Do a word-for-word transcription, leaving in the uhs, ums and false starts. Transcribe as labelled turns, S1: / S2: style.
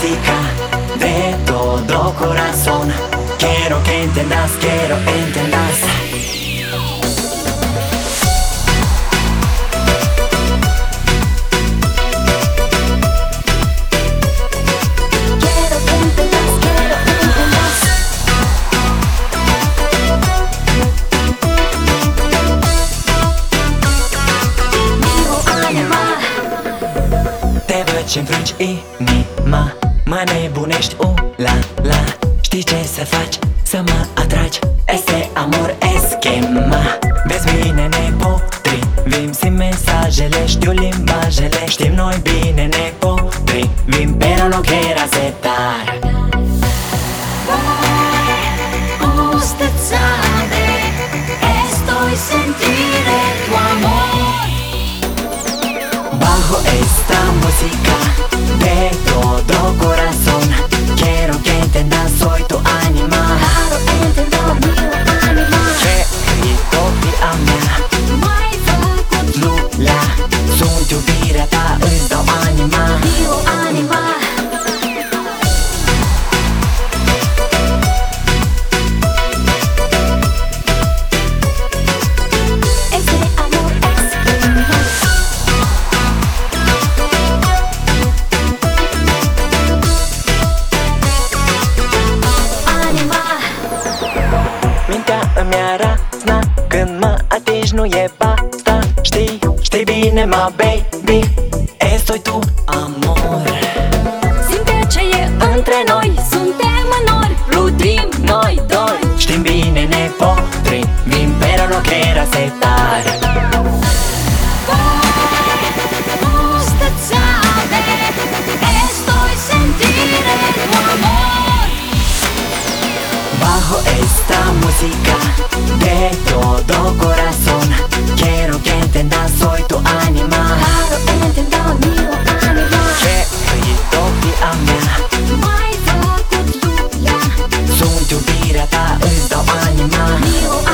S1: música de todo corazón. Quiero que entendas, quiero entendas. Ce-mi frângi inima, mă nebunești, uh, la, la. Știi ce să faci, să mă atragi? Este amor, eschema. Vezi bine, ne potrivim, simt mesajele, știu limbajele. Știm noi bine, ne potrivim, pero no quiero aceptar.
S2: Usted sabe, estoy sentir tu amor.
S1: Bajo esta música de todo corazón, quiero que entendas, soy tu anima.
S2: Claro, entendo meu anima.
S1: Feritoria mea,
S2: M-ai făcut
S1: Lula, sunt iubirea ta, îți dau anima.
S2: meu anima. Este amor exprimat.
S1: Mintea îmi arată când mă atingi, nu e basta. Știi, știi bine, ma baby, estoy tu amor.
S2: Simte ce e între noi, suntem în nori, plutim noi doi.
S1: Știm bine, ne potrivim, pero no quiero aceptar.
S2: Usted sabe, estoy sentir tu amor.
S1: Bajo esta música de todo corazón, quiero que entendas, soy tu anima.
S2: Claro, entendo meu anima.
S1: Feritoria mea,
S2: M-ai făcut Lula,
S1: sunt iubirea ta, îți dau anima.
S2: meu